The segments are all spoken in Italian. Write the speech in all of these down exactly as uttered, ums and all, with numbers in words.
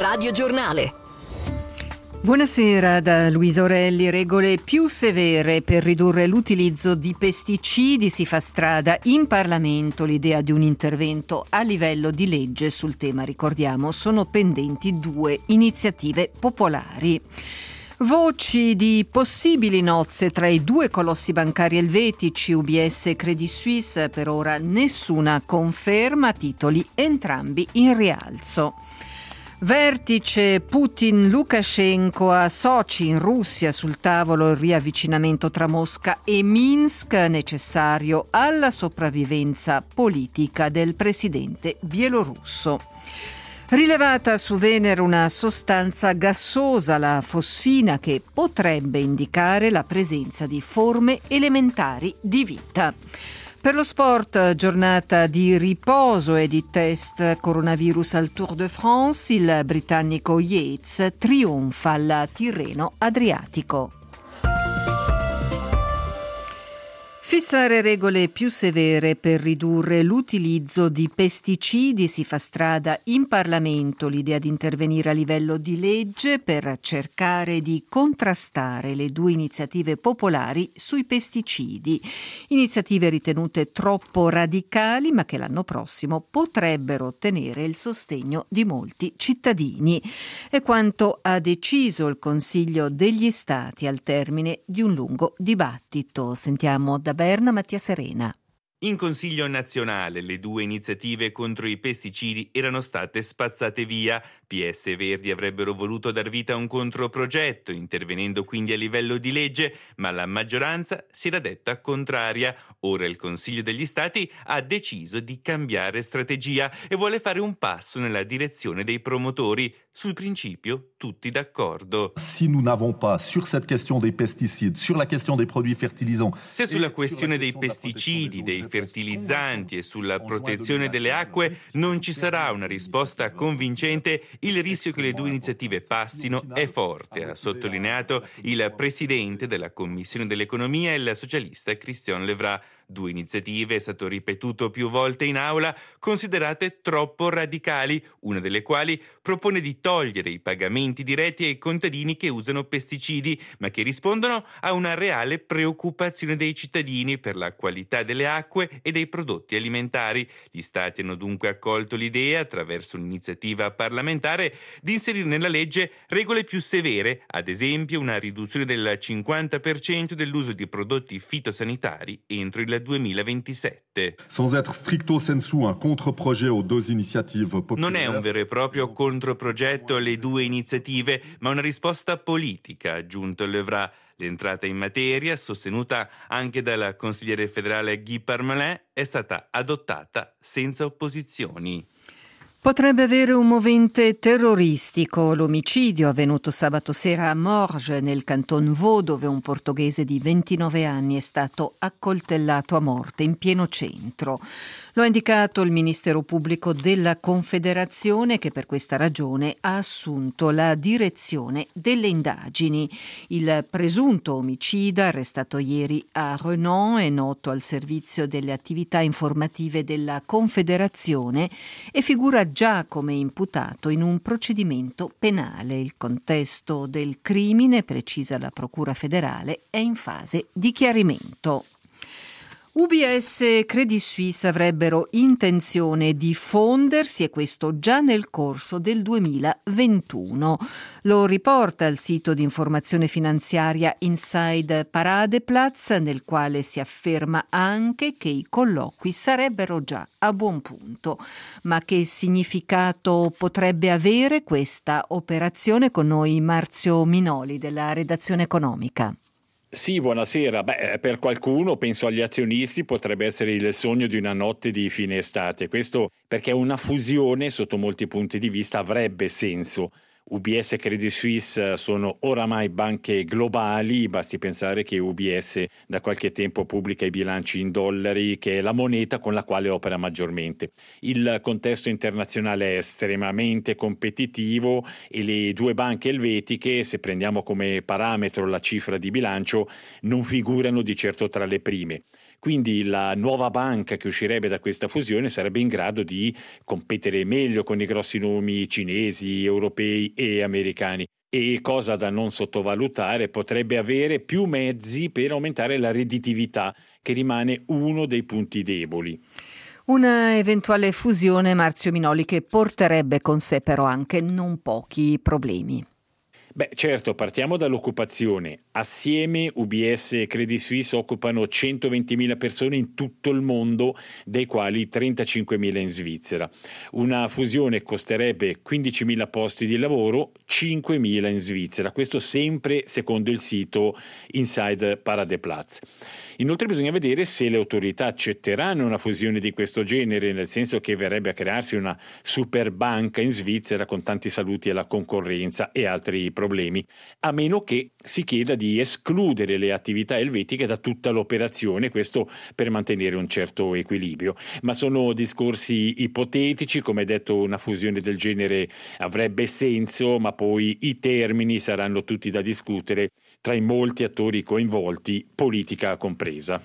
Radio Giornale. Buonasera da Luisa Orelli. Regole più severe per ridurre l'utilizzo di pesticidi. Si fa strada in Parlamento l'idea di un intervento a livello di legge sul tema. Ricordiamo, sono pendenti due iniziative popolari. Voci di possibili nozze tra i due colossi bancari elvetici, U B S e Credit Suisse. Per ora nessuna conferma, titoli entrambi in rialzo. Vertice Putin-Lukashenko, a Sochi in Russia, sul tavolo il riavvicinamento tra Mosca e Minsk, necessario alla sopravvivenza politica del presidente bielorusso. Rilevata su Venere una sostanza gassosa, la fosfina, che potrebbe indicare la presenza di forme elementari di vita. Per lo sport, giornata di riposo e di test coronavirus al Tour de France, il britannico Yates trionfa al Tirreno Adriatico. Fissare regole più severe per ridurre l'utilizzo di pesticidi. Si fa strada in Parlamento l'idea di intervenire a livello di legge per cercare di contrastare le due iniziative popolari sui pesticidi. Iniziative ritenute troppo radicali, ma che l'anno prossimo potrebbero ottenere il sostegno di molti cittadini. È quanto ha deciso il Consiglio degli Stati al termine di un lungo dibattito. Sentiamo da Berna Mattia Serena. In Consiglio nazionale le due iniziative contro i pesticidi erano state spazzate via. P S e Verdi avrebbero voluto dar vita a un controprogetto, intervenendo quindi a livello di legge, ma la maggioranza si era detta contraria. Ora il Consiglio degli Stati ha deciso di cambiare strategia e vuole fare un passo nella direzione dei promotori. Sul principio tutti d'accordo. Si nous n'avons pas sur cette question des pesticides, sur la question des produits fertilisants. Se sulla questione dei pesticidi, dei fertilizzanti e sulla protezione delle acque non ci sarà una risposta convincente, il rischio che le due iniziative passino è forte, ha sottolineato il presidente della Commissione dell'Economia, il socialista Christian Levrat. Due iniziative, è stato ripetuto più volte in aula, considerate troppo radicali, una delle quali propone di togliere i pagamenti diretti ai contadini che usano pesticidi, ma che rispondono a una reale preoccupazione dei cittadini per la qualità delle acque e dei prodotti alimentari. Gli Stati hanno dunque accolto l'idea, attraverso un'iniziativa parlamentare, di inserire nella legge regole più severe, ad esempio una riduzione del cinquanta per cento dell'uso di prodotti fitosanitari entro il duemilaventisette. Sans être stricto sensu un contre-projet aux deux initiatives populaires. Non è un vero e proprio controprogetto alle due iniziative, ma una risposta politica, ha aggiunto Levrat. L'entrata in materia, sostenuta anche dal consigliere federale Guy Parmelin, è stata adottata senza opposizioni. Potrebbe avere un movente terroristico l'omicidio avvenuto sabato sera a Morges, nel canton Vaud, dove un portoghese di ventinove anni è stato accoltellato a morte in pieno centro. Lo ha indicato il Ministero Pubblico della Confederazione, che per questa ragione ha assunto la direzione delle indagini. Il presunto omicida, arrestato ieri a Renan, è noto al servizio delle attività informative della Confederazione e figura già come imputato in un procedimento penale. Il contesto del crimine, precisa la Procura federale, è in fase di chiarimento. U B S e Credit Suisse avrebbero intenzione di fondersi, e questo già nel corso del duemilaventuno. Lo riporta il sito di informazione finanziaria Inside Paradeplatz, nel quale si afferma anche che i colloqui sarebbero già a buon punto. Ma che significato potrebbe avere questa operazione? Con noi Marzio Minoli della redazione economica. Sì, buonasera. Beh, per qualcuno, penso agli azionisti, potrebbe essere il sogno di una notte di fine estate. Questo perché una fusione, sotto molti punti di vista, avrebbe senso. U B S e Credit Suisse sono oramai banche globali, basti pensare che U B S da qualche tempo pubblica i bilanci in dollari, che è la moneta con la quale opera maggiormente. Il contesto internazionale è estremamente competitivo e le due banche elvetiche, se prendiamo come parametro la cifra di bilancio, non figurano di certo tra le prime. Quindi la nuova banca che uscirebbe da questa fusione sarebbe in grado di competere meglio con i grossi nomi cinesi, europei e americani. E, cosa da non sottovalutare, potrebbe avere più mezzi per aumentare la redditività, che rimane uno dei punti deboli. Una eventuale fusione, Marzio Minoli, che porterebbe con sé però anche non pochi problemi. Beh, certo, partiamo dall'occupazione. Assieme U B S e Credit Suisse occupano centoventimila persone in tutto il mondo, dei quali trentacinquemila in Svizzera. Una fusione costerebbe quindicimila posti di lavoro, cinquemila in Svizzera. Questo sempre secondo il sito Inside Paradeplatz. Inoltre bisogna vedere se le autorità accetteranno una fusione di questo genere, nel senso che verrebbe a crearsi una super banca in Svizzera con tanti saluti alla concorrenza e altri problemi, a meno che si chieda di escludere le attività elvetiche da tutta l'operazione, questo per mantenere un certo equilibrio. Ma sono discorsi ipotetici, come detto una fusione del genere avrebbe senso, ma poi i termini saranno tutti da discutere tra i molti attori coinvolti, politica compresa.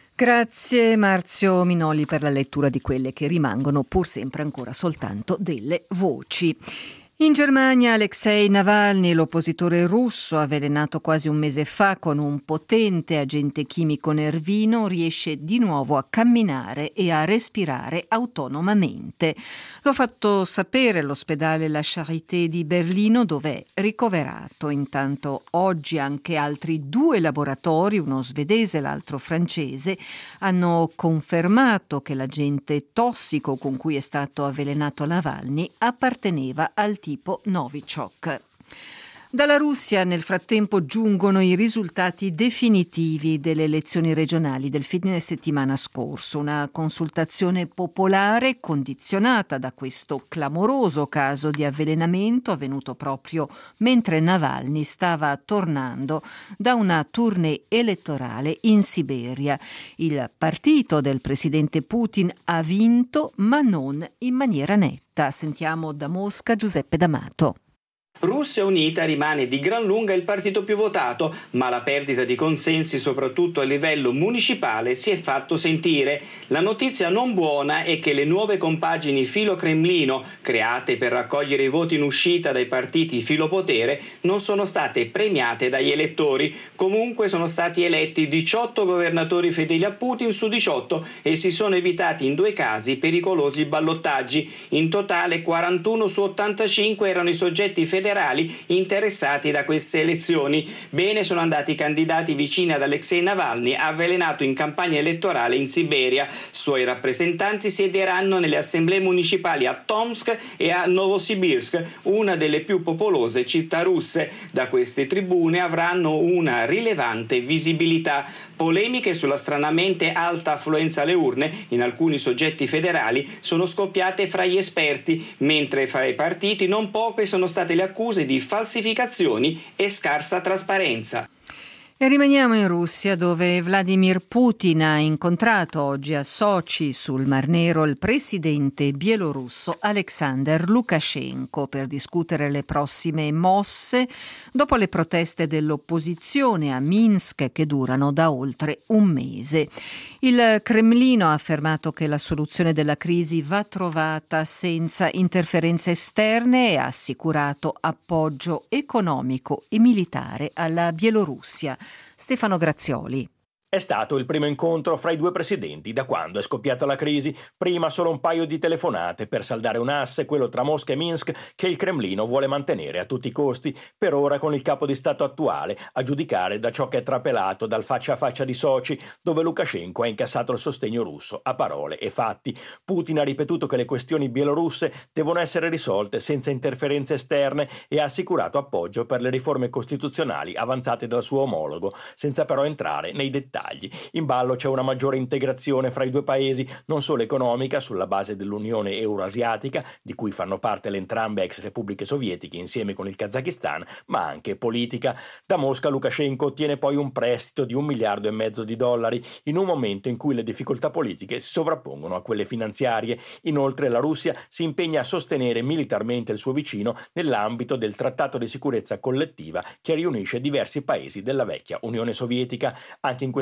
Grazie Marzio Minoli per la lettura di quelle che rimangono pur sempre ancora soltanto delle voci. In Germania Alexei Navalny, l'oppositore russo avvelenato quasi un mese fa con un potente agente chimico nervino, riesce di nuovo a camminare e a respirare autonomamente. L'ha fatto sapere all'ospedale La Charité di Berlino, dove è ricoverato. Intanto oggi anche altri due laboratori, uno svedese e l'altro francese, hanno confermato che l'agente tossico con cui è stato avvelenato Navalny apparteneva al tipo tipo Novichok. Dalla Russia nel frattempo giungono i risultati definitivi delle elezioni regionali del fine settimana scorso, una consultazione popolare condizionata da questo clamoroso caso di avvelenamento avvenuto proprio mentre Navalny stava tornando da una tournée elettorale in Siberia. Il partito del presidente Putin ha vinto, ma non in maniera netta. Sentiamo da Mosca Giuseppe D'Amato. Russia Unita rimane di gran lunga il partito più votato, ma la perdita di consensi, soprattutto a livello municipale, si è fatto sentire. La notizia non buona è che le nuove compagini filo Cremlino, create per raccogliere i voti in uscita dai partiti filo potere, non sono state premiate dagli elettori. Comunque sono stati eletti diciotto governatori fedeli a Putin su diciotto e si sono evitati in due casi pericolosi ballottaggi. In totale quarantuno su ottantacinque erano i soggetti federali interessati da queste elezioni. Bene sono andati i candidati vicini ad Alexei Navalny, avvelenato in campagna elettorale in Siberia. Suoi rappresentanti siederanno nelle assemblee municipali a Tomsk e a Novosibirsk, una delle più popolose città russe. Da queste tribune avranno una rilevante visibilità. Polemiche sulla stranamente alta affluenza alle urne in alcuni soggetti federali sono scoppiate fra gli esperti, mentre fra i partiti non poche sono state le accuse di falsificazioni e scarsa trasparenza. E rimaniamo in Russia, dove Vladimir Putin ha incontrato oggi a Sochi sul Mar Nero il presidente bielorusso Alexander Lukashenko per discutere le prossime mosse dopo le proteste dell'opposizione a Minsk che durano da oltre un mese. Il Cremlino ha affermato che la soluzione della crisi va trovata senza interferenze esterne e ha assicurato appoggio economico e militare alla Bielorussia. Stefano Grazioli. È stato il primo incontro fra i due presidenti da quando è scoppiata la crisi, prima solo un paio di telefonate per saldare un asse, quello tra Mosca e Minsk, che il Cremlino vuole mantenere a tutti i costi, per ora con il capo di Stato attuale, a giudicare da ciò che è trapelato dal faccia a faccia di Sochi, dove Lukashenko ha incassato il sostegno russo a parole e fatti. Putin ha ripetuto che le questioni bielorusse devono essere risolte senza interferenze esterne e ha assicurato appoggio per le riforme costituzionali avanzate dal suo omologo, senza però entrare nei dettagli. In ballo c'è una maggiore integrazione fra i due paesi, non solo economica, sulla base dell'Unione Euroasiatica, di cui fanno parte le entrambe ex repubbliche sovietiche insieme con il Kazakistan, ma anche politica. Da Mosca Lukashenko ottiene poi un prestito di un miliardo e mezzo di dollari, in un momento in cui le difficoltà politiche si sovrappongono a quelle finanziarie. Inoltre la Russia si impegna a sostenere militarmente il suo vicino nell'ambito del Trattato di sicurezza collettiva che riunisce diversi paesi della vecchia Unione Sovietica. Anche in questo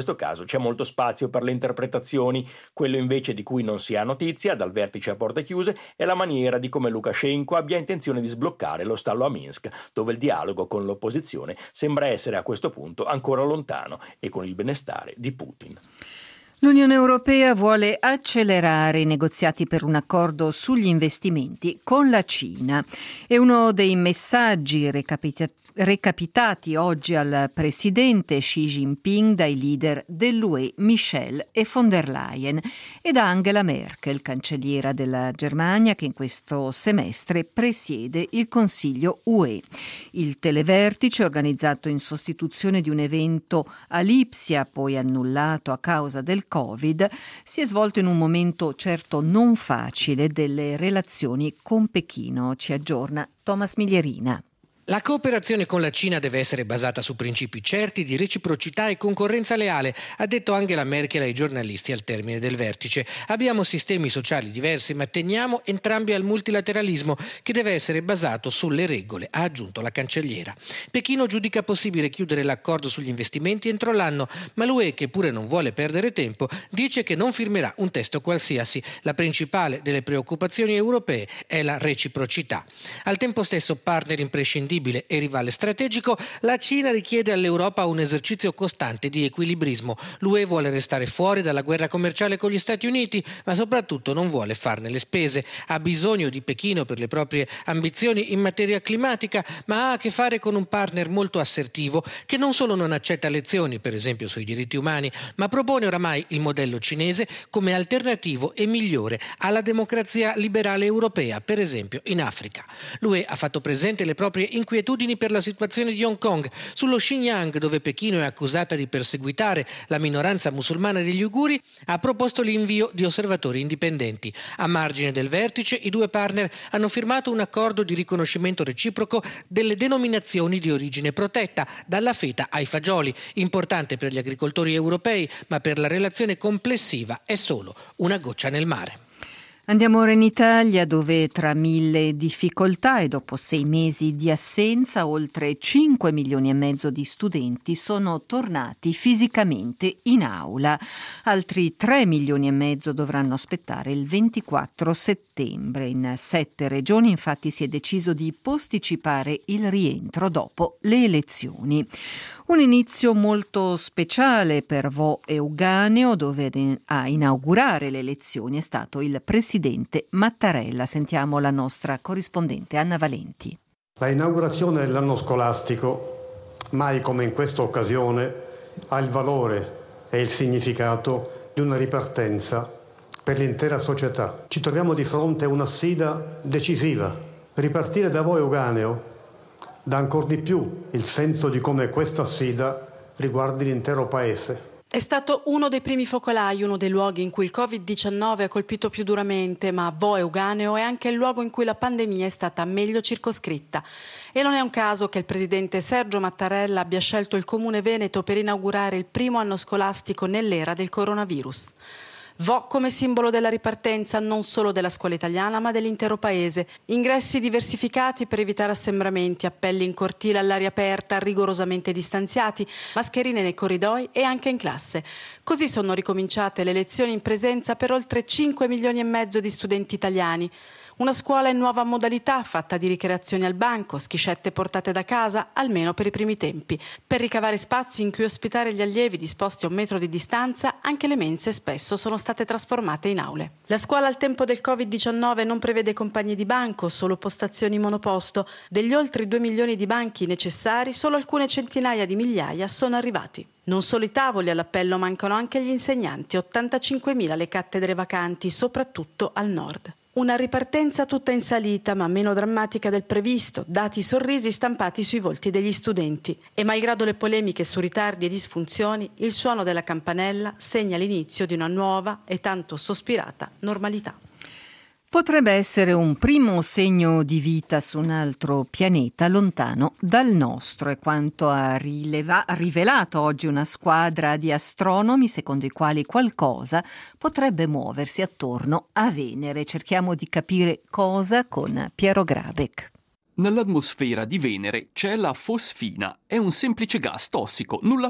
questo caso c'è molto spazio per le interpretazioni. Quello invece di cui non si ha notizia, dal vertice a porte chiuse, è la maniera di come Lukashenko abbia intenzione di sbloccare lo stallo a Minsk, dove il dialogo con l'opposizione sembra essere a questo punto ancora lontano e con il benestare di Putin. L'Unione Europea vuole accelerare i negoziati per un accordo sugli investimenti con la Cina. È uno dei messaggi recapitati recapitati oggi al presidente Xi Jinping dai leader dell'U E Michel e von der Leyen e da Angela Merkel, cancelliera della Germania, che in questo semestre presiede il Consiglio U E. Il televertice, organizzato in sostituzione di un evento a Lipsia, poi annullato a causa del Covid, si è svolto in un momento certo non facile delle relazioni con Pechino. Ci aggiorna Thomas Miglierina. La cooperazione con la Cina deve essere basata su principi certi di reciprocità e concorrenza leale, ha detto Angela Merkel ai giornalisti al termine del vertice. Abbiamo sistemi sociali diversi, ma teniamo entrambi al multilateralismo che deve essere basato sulle regole, ha aggiunto la cancelliera. Pechino giudica possibile chiudere l'accordo sugli investimenti entro l'anno, ma l'U E, che pure non vuole perdere tempo, dice che non firmerà un testo qualsiasi. La principale delle preoccupazioni europee è la reciprocità. Al tempo stesso, partner imprescindibile e rivale strategico, la Cina richiede all'Europa un esercizio costante di equilibrismo. L'U E vuole restare fuori dalla guerra commerciale con gli Stati Uniti, ma soprattutto non vuole farne le spese. Ha bisogno di Pechino per le proprie ambizioni in materia climatica, ma ha a che fare con un partner molto assertivo che non solo non accetta lezioni, per esempio sui diritti umani, ma propone oramai il modello cinese come alternativo e migliore alla democrazia liberale europea, per esempio in Africa. L'U E ha fatto presente le proprie inquietudini per la situazione di Hong Kong, sullo Xinjiang, dove Pechino è accusata di perseguitare la minoranza musulmana degli uiguri, ha proposto l'invio di osservatori indipendenti. A margine del vertice, i due partner hanno firmato un accordo di riconoscimento reciproco delle denominazioni di origine protetta, dalla feta ai fagioli, importante per gli agricoltori europei, ma per la relazione complessiva è solo una goccia nel mare. Andiamo ora in Italia, dove tra mille difficoltà e dopo sei mesi di assenza oltre cinque milioni e mezzo di studenti sono tornati fisicamente in aula. Altri tre milioni e mezzo dovranno aspettare il ventiquattro settembre. In sette regioni infatti si è deciso di posticipare il rientro dopo le elezioni. Un inizio molto speciale per Vo Euganeo, dove a inaugurare le elezioni è stato il presidente Mattarella. Sentiamo la nostra corrispondente Anna Valenti. La inaugurazione dell'anno scolastico, mai come in questa occasione, ha il valore e il significato di una ripartenza per l'intera società. Ci troviamo di fronte a una sfida decisiva. Ripartire da Vo Euganeo dà ancor di più il senso di come questa sfida riguardi l'intero paese. È stato uno dei primi focolai, uno dei luoghi in cui il covid diciannove ha colpito più duramente, ma Vo Euganeo è anche il luogo in cui la pandemia è stata meglio circoscritta. E non è un caso che il presidente Sergio Mattarella abbia scelto il Comune Veneto per inaugurare il primo anno scolastico nell'era del coronavirus. Vo come simbolo della ripartenza non solo della scuola italiana ma dell'intero paese. Ingressi diversificati per evitare assembramenti, appelli in cortile all'aria aperta rigorosamente distanziati, mascherine nei corridoi e anche in classe. Così sono ricominciate le lezioni in presenza per oltre cinque milioni e mezzo di studenti italiani. Una scuola in nuova modalità, fatta di ricreazioni al banco, schiscette portate da casa, almeno per i primi tempi. Per ricavare spazi in cui ospitare gli allievi disposti a un metro di distanza, anche le mense spesso sono state trasformate in aule. La scuola al tempo del covid diciannove non prevede compagni di banco, solo postazioni monoposto. Degli oltre due milioni di banchi necessari, solo alcune centinaia di migliaia sono arrivati. Non solo i tavoli all'appello, mancano anche gli insegnanti, ottantacinquemila le cattedre vacanti, soprattutto al nord. Una ripartenza tutta in salita, ma meno drammatica del previsto, dati i sorrisi stampati sui volti degli studenti. E malgrado le polemiche su ritardi e disfunzioni, il suono della campanella segna l'inizio di una nuova e tanto sospirata normalità. Potrebbe essere un primo segno di vita su un altro pianeta lontano dal nostro, è quanto ha rileva- rivelato oggi una squadra di astronomi secondo i quali qualcosa potrebbe muoversi attorno a Venere. Cerchiamo di capire cosa con Piero Grabeck. Nell'atmosfera di Venere c'è la fosfina, è un semplice gas tossico, nulla più.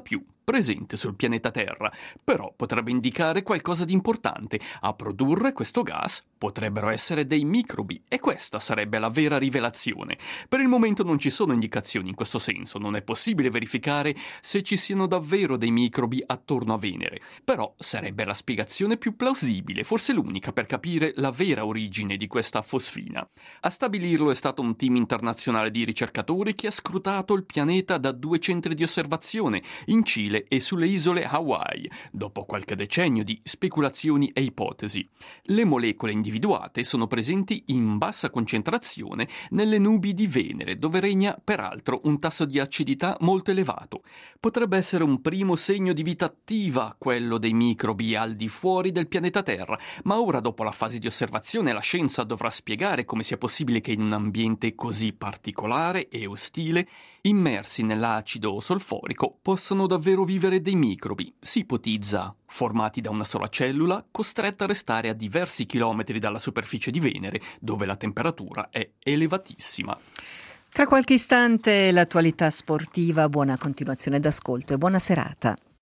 presente sul pianeta Terra, però potrebbe indicare qualcosa di importante. A produrre questo gas potrebbero essere dei microbi e questa sarebbe la vera rivelazione. Per il momento non ci sono indicazioni in questo senso, non è possibile verificare se ci siano davvero dei microbi attorno a Venere, però sarebbe la spiegazione più plausibile, forse l'unica per capire la vera origine di questa fosfina. A stabilirlo è stato un team internazionale di ricercatori che ha scrutato il pianeta da due centri di osservazione in Cile e sulle isole Hawaii, dopo qualche decennio di speculazioni e ipotesi. Le molecole individuate sono presenti in bassa concentrazione nelle nubi di Venere, dove regna peraltro un tasso di acidità molto elevato. Potrebbe essere un primo segno di vita attiva, quello dei microbi al di fuori del pianeta Terra, ma ora dopo la fase di osservazione la scienza dovrà spiegare come sia possibile che in un ambiente così particolare e ostile, immersi nell'acido solforico, possano davvero vivere dei microbi, si ipotizza, formati da una sola cellula, costretta a restare a diversi chilometri dalla superficie di Venere, dove la temperatura è elevatissima. Tra qualche istante l'attualità sportiva, buona continuazione d'ascolto e buona serata.